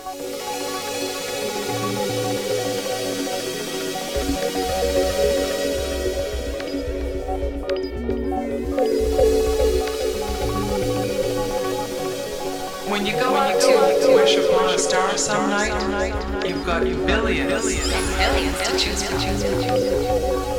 When you go out to worship on a star some night, you've got billions to choose from.